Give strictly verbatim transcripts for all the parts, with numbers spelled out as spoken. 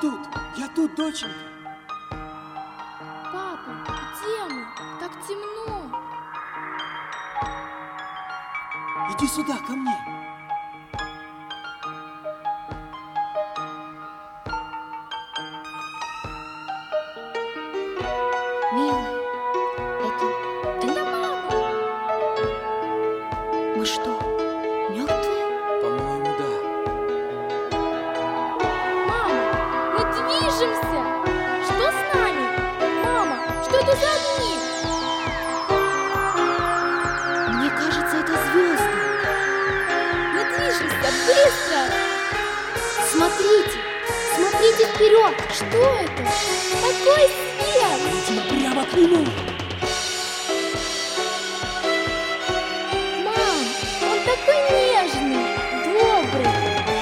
тут, я тут, доченька. Папа, где мы? Так темно. Иди сюда, ко мне. Милый, это ты? Это мама. Мы что, мертвые? По-моему, да. Мама, мы движемся. Что с нами? Мама, что это за огни? Мне кажется, это звезды. Мы движемся, быстро. Смотрите, смотрите вперед. Что это? Какой свет? Иди прямо к нему. Мам, он такой нежный, добрый.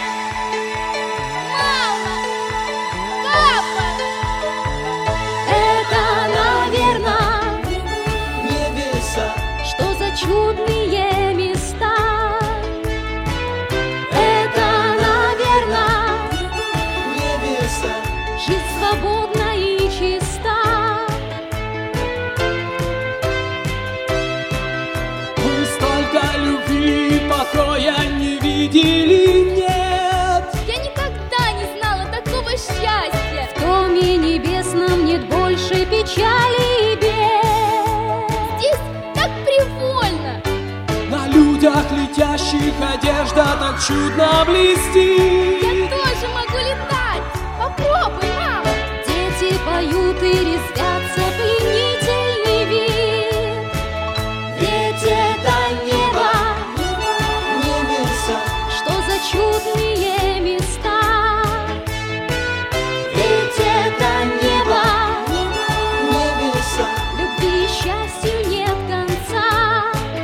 Мама! Папа! Это, наверное, Небеса. что за чудные места. Это, наверное, Небеса. жизнь свободна и чиста. Мы столько любви и покоя не видели, нет. Я никогда не знала такого счастья. В доме небесном нет больше печали и бед. Здесь так привольно. На людях летящих одежда так чудно блестит. Я тоже могу летать. Попробуй, мама. Дети поют и резвятся, пленительный вид. Ведь это небо, Небеса. что за чудные места. Ведь это небо, Небеса. любви и счастью нет конца.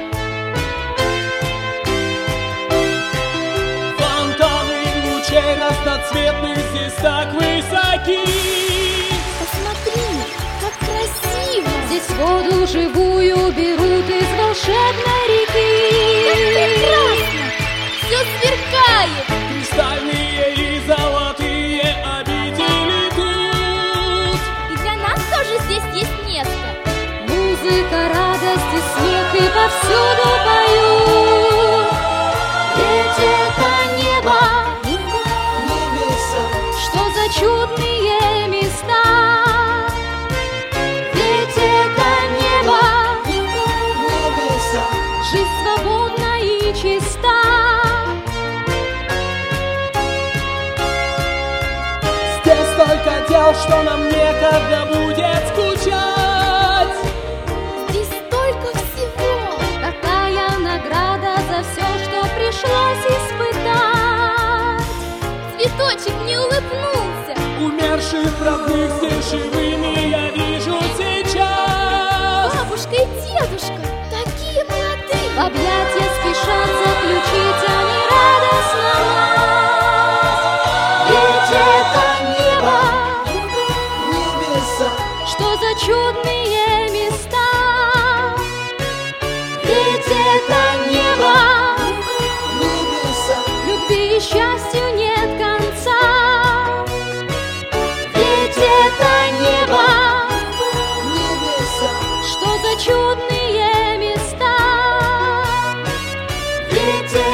Фонтаны лучей разноцветных здесь так высоки. Посмотри, как красиво. Здесь воду живую берут из волшебной реки. Прекрасно. Все сверкает. Кристальные и золотые обители тут. И для нас тоже здесь есть место. Музыка, радость и смех и повсюду поют. Ведь это небо, Небеса. что за чудные места. Ведь это небо, Небеса. жизнь свободна и чиста. Здесь столько дел, что нам некогда будет скучать. Здесь столько всего. Какая награда за все, что пришлось испытать. Цветочек не улыбнулся. Умерших родных здесь живыми я вижу сейчас. Бабушка и дедушка такие молодые. В объятия спешат заключить они радостно нас. Ведь это небо, Небеса. что за чудные места. Ведь это небо, Небеса. любви и счастью нет конца. Ведь это небо, Небеса. что за чудные места. Ведь